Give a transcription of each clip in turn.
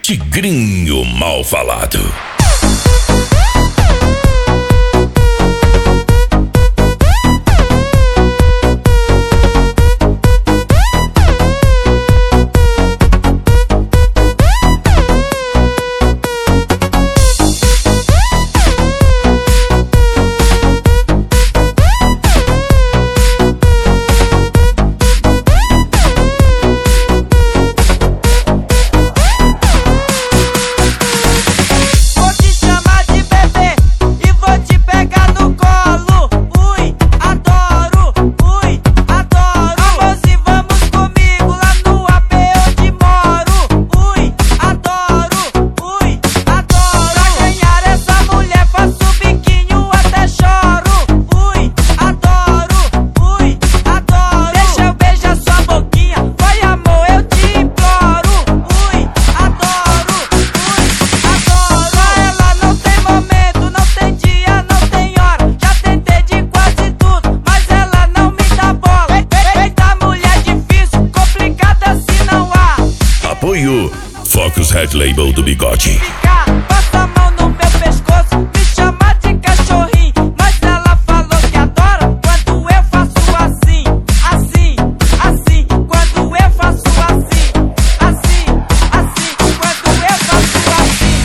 Tigrinho mal falado. Apoio Focus Red Label do Bigode. Passa a mão no meu pescoço, me chama de cachorrinho, mas ela falou que adora quando eu faço assim, assim, assim. Quando eu faço assim, assim, assim. Quando eu faço assim.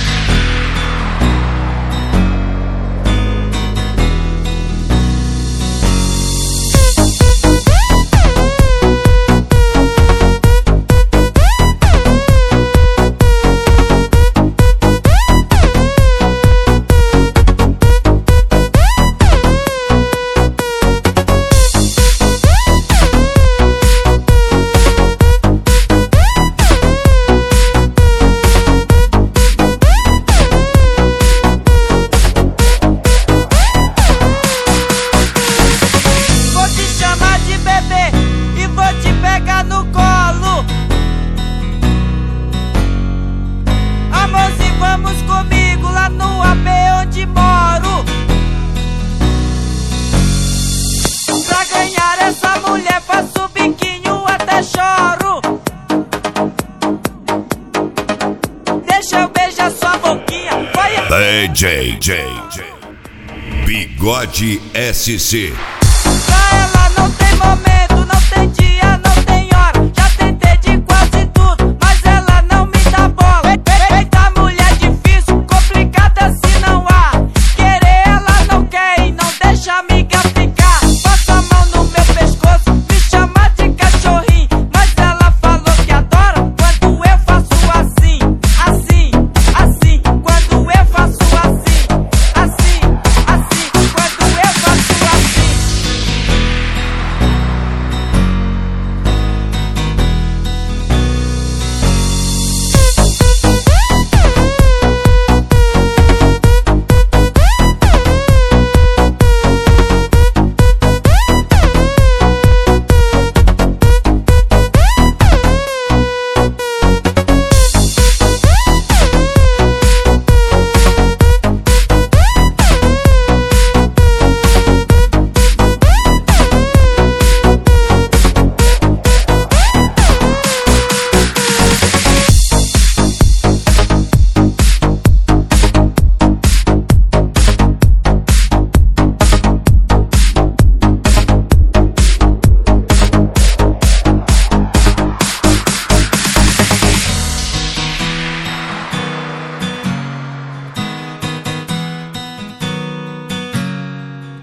No colo, amorzinho, vamos comigo lá no AP onde moro. Pra ganhar essa mulher faço biquinho até choro. Deixa eu beijar sua boquinha, vai. DJ Bigode SC. Pra ela não tem momento, não tem dia.